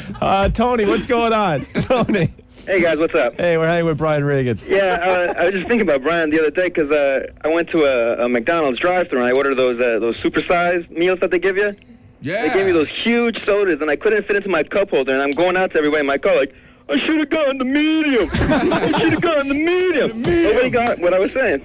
Tony, what's going on? Tony. Hey, guys, what's up? Hey, we're hanging with Brian Regan. Yeah, I was just thinking about Brian the other day because I went to a McDonald's drive-thru and I ordered those supersized meals that they give you. Yeah. They gave me those huge sodas and I couldn't fit into my cup holder, and I'm going out to everybody in my car like, I should have gotten the medium. I should have gotten the medium. Nobody got what I was saying.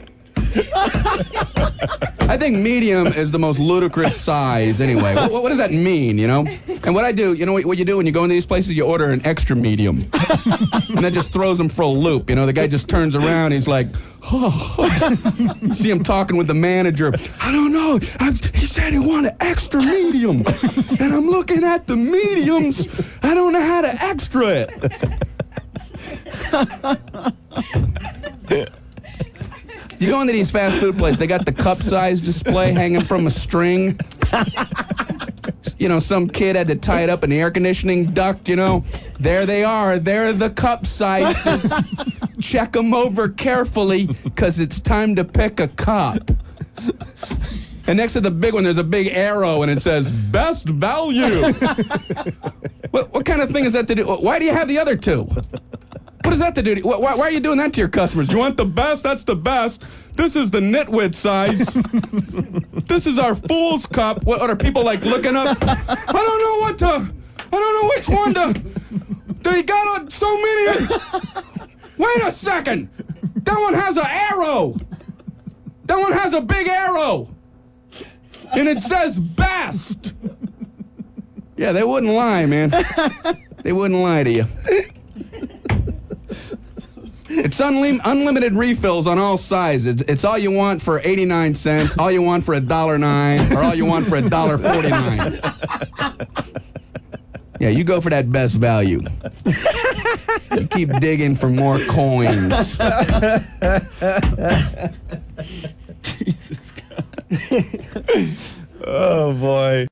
I think medium is the most ludicrous size anyway. What does that mean, you know? And what I do, you know what you do when you go into these places? You order an extra medium. And that just throws them for a loop, you know? The guy just turns around, he's like, oh. You see him talking with the manager. I don't know. He said he wanted extra medium. And I'm looking at the mediums. I don't know how to extra it. You go into these fast food places, they got the cup size display hanging from a string. You know, some kid had to tie it up in the air conditioning duct, you know. There they are. They're the cup sizes. Check them over carefully, because it's time to pick a cup. And next to the big one, there's a big arrow, and it says, best value. What kind of thing is that to do? Why do you have the other two? What does that to do? Why are you doing that to your customers? You want the best? That's the best. This is the nitwit size. This is our fool's cup. What are people like looking up? I don't know which one to. They got so many. Wait a second. That one has an arrow. That one has a big arrow. And it says best. Yeah, they wouldn't lie, man. They wouldn't lie to you. It's unlimited refills on all sizes. It's all you want for 89 cents, all you want for $1.09, or all you want for $1.49. Yeah, you go for that best value. You keep digging for more coins. Jesus Christ. Oh, boy.